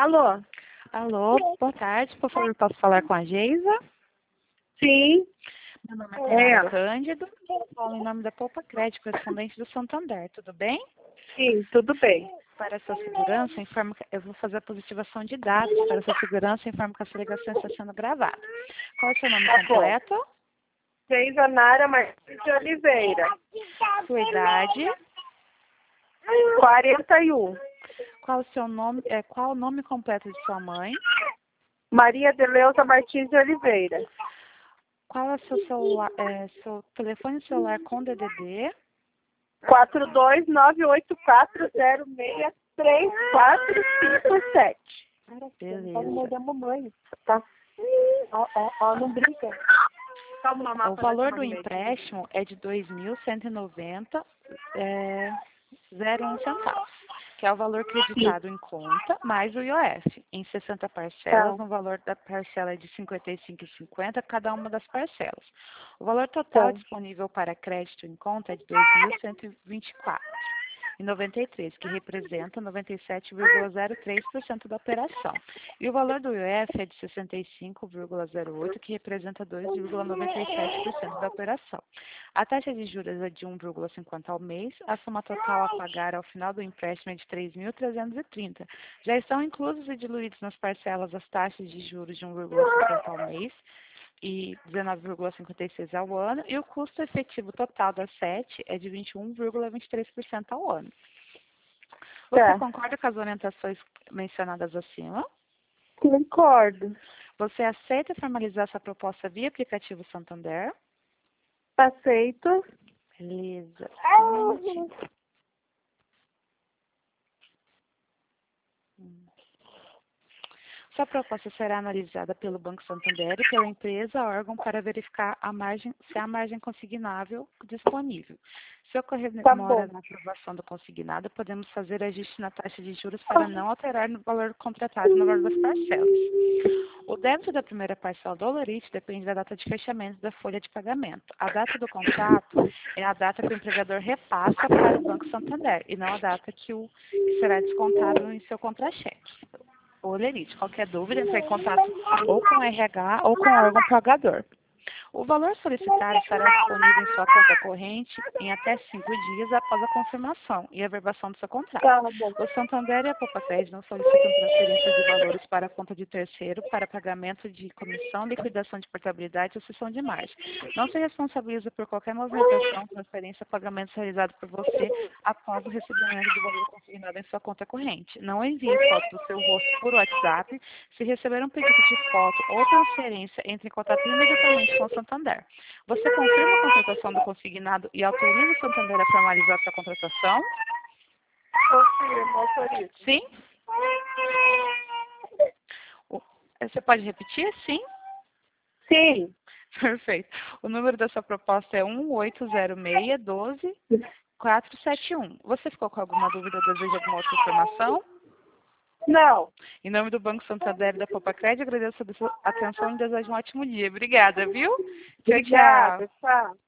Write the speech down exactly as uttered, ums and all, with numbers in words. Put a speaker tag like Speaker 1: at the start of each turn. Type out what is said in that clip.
Speaker 1: Alô?
Speaker 2: Alô, boa tarde. Por favor, posso falar com a Geisa?
Speaker 1: Sim.
Speaker 2: Meu nome é
Speaker 1: É
Speaker 2: Tamara
Speaker 1: ela.
Speaker 2: Cândido. Falo em nome da Poupa Crédito, correspondente do Santander. Tudo bem?
Speaker 1: Sim, tudo bem.
Speaker 2: Para a sua segurança, informo que eu vou fazer a positivação de dados. Para a sua segurança, informo que essa ligação está sendo gravada. Qual é o seu nome
Speaker 1: Tá bom.
Speaker 2: completo?
Speaker 1: Geisa Nara Martins de Oliveira.
Speaker 2: Sua idade?
Speaker 1: quarenta e um.
Speaker 2: Qual o seu nome, é, qual o nome completo de sua mãe?
Speaker 1: Maria Deleuza Martins de Oliveira.
Speaker 2: Qual é o seu celular, é, seu telefone celular com D D D?
Speaker 1: quatro dois nove oito quatro zero seis três quatro cinco sete.
Speaker 2: Beleza.
Speaker 1: Pode morder a mamãe, tá? Ó, ó, ó, não brinca. Calma, mamãe,
Speaker 2: O valor do empréstimo é de dois mil cento e noventa reais e um centavos, que é o valor creditado em conta, mais o I O F, em sessenta parcelas,
Speaker 1: Tá.
Speaker 2: no valor da parcela é de cinquenta e cinco reais e cinquenta centavos cada uma das parcelas. O valor total
Speaker 1: Tá.
Speaker 2: disponível para crédito em conta é de dois mil cento e vinte e quatro reais e noventa e três centavos, que representa noventa e sete vírgula zero três por cento da operação. E o valor do I O F é de sessenta e cinco vírgula zero oito, que representa dois vírgula noventa e sete por cento da operação. A taxa de juros é de um vírgula cinquenta ao mês. A soma total a pagar ao final do empréstimo é de três mil trezentos e trinta. Já estão inclusos e diluídos nas parcelas as taxas de juros de um vírgula cinquenta ao mês e dezenove vírgula cinquenta e seis ao ano, e o custo efetivo total das sete é de vinte e um vírgula vinte e três por cento ao ano. Você
Speaker 1: Tá.
Speaker 2: concorda com as orientações mencionadas acima?
Speaker 1: Concordo.
Speaker 2: Você aceita formalizar sua proposta via aplicativo Santander?
Speaker 1: Aceito.
Speaker 2: Beleza. Só um minutinho. Hum. Sua proposta será analisada pelo Banco Santander e pela empresa órgão para verificar a margem, se há margem consignável disponível. Se ocorrer
Speaker 1: Tá
Speaker 2: demora
Speaker 1: bom.
Speaker 2: na aprovação do consignado, podemos fazer ajuste na taxa de juros para não alterar no valor contratado no valor das parcelas. O débito da primeira parcela do Lerite depende da data de fechamento da folha de pagamento. A data do contrato é a data que o empregador repassa para o Banco Santander e não a data que, o, que será descontado em seu contra-cheque. O Lerite, qualquer dúvida, entre em contato ou com o R H ou com o órgão pagador. O valor solicitado estará disponível em sua conta corrente em até cinco dias após a confirmação e averbação do seu contrato.
Speaker 1: Tá bom.
Speaker 2: O Santander e a Poupa Crédito não solicitam transferência de valores para a conta de terceiro para pagamento de comissão, liquidação de portabilidade ou cessão de margem. Não se responsabiliza por qualquer movimentação, transferência ou pagamento realizado por você após o recebimento do valor consignado em sua conta corrente. Não envie foto do seu rosto por WhatsApp. Se receber um pedido de foto ou transferência, entre em contato imediatamente com o Santander. Você confirma a contratação do consignado e autoriza o Santander a formalizar sua contratação?
Speaker 1: Confirmo, autorizo.
Speaker 2: Sim? O- Você pode repetir? Sim?
Speaker 1: Sim.
Speaker 2: Perfeito. O número da sua proposta é um oito zero seis, um dois, quatro sete um. Você ficou com alguma dúvida ou deseja alguma outra informação?
Speaker 1: Não.
Speaker 2: Em nome do Banco Santander e da Poupa Crédito, agradeço a sua atenção e desejo um ótimo dia. Obrigada, viu? Tchau, tchau.
Speaker 1: Obrigada. Tchau.